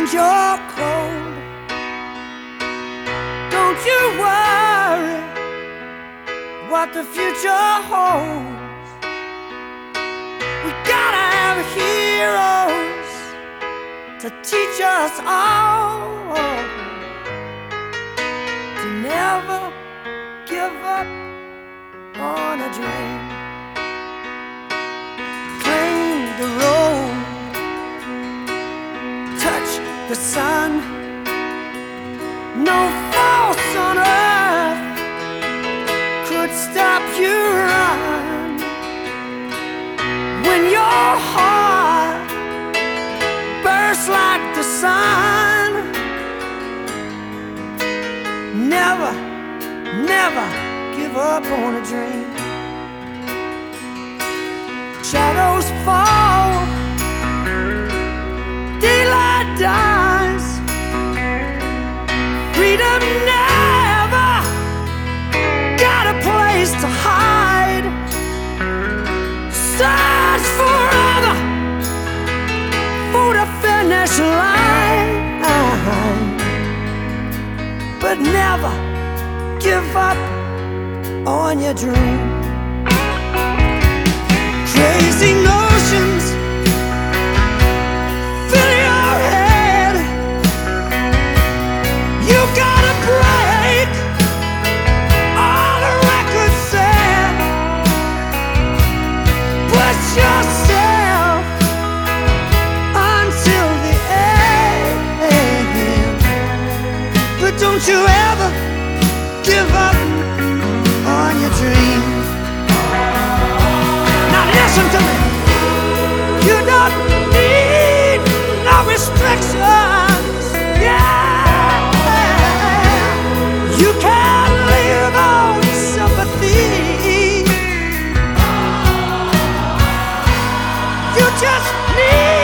and you're cold. Don't you worry what the future holds. We gotta have heroes to teach us all to never give up on a dream. Claim the road, touch the sun. No force on earth could stop you run. When your heart bursts like the sun, never, never give up on a dream. Shadows fall, daylight dies. Freedom never got a place to hide. Search forever for the finish line, but never give up on your dream. Crazy notions fill your head. You gotta break all the records set. Push yourself until the end, but don't you ever give up on your dream. Now listen to me. You don't need no restrictions. Yeah, you can live on sympathy. You just need